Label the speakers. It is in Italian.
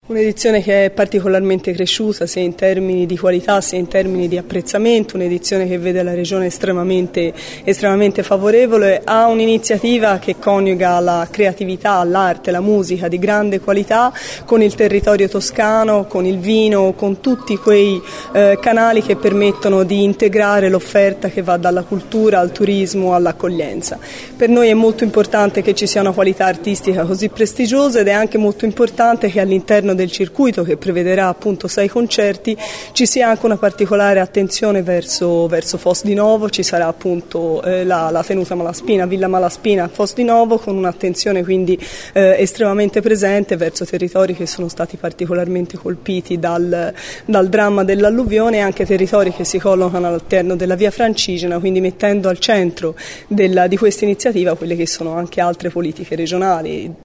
Speaker 1: Un'edizione che è particolarmente cresciuta sia in termini di qualità sia in termini di apprezzamento, un'edizione che vede la Regione estremamente favorevole, ha un'iniziativa che coniuga la creatività, l'arte, la musica di grande qualità con il territorio toscano, con il vino, con tutti quei canali che permettono di integrare l'offerta che va dalla cultura al turismo all'accoglienza. Per noi è molto importante che ci sia una qualità artistica così prestigiosa ed è anche molto importante che all'interno del circuito, che prevederà appunto 6 concerti, ci sia anche una particolare attenzione verso Fos di Novo. Ci sarà appunto la tenuta Malaspina, Villa Malaspina a Fos di Novo, con un'attenzione quindi estremamente presente verso territori che sono stati particolarmente colpiti dal dramma dell'alluvione, e anche territori che si collocano all'interno della Via Francigena, quindi mettendo al centro di questa iniziativa quelle che sono anche altre politiche regionali.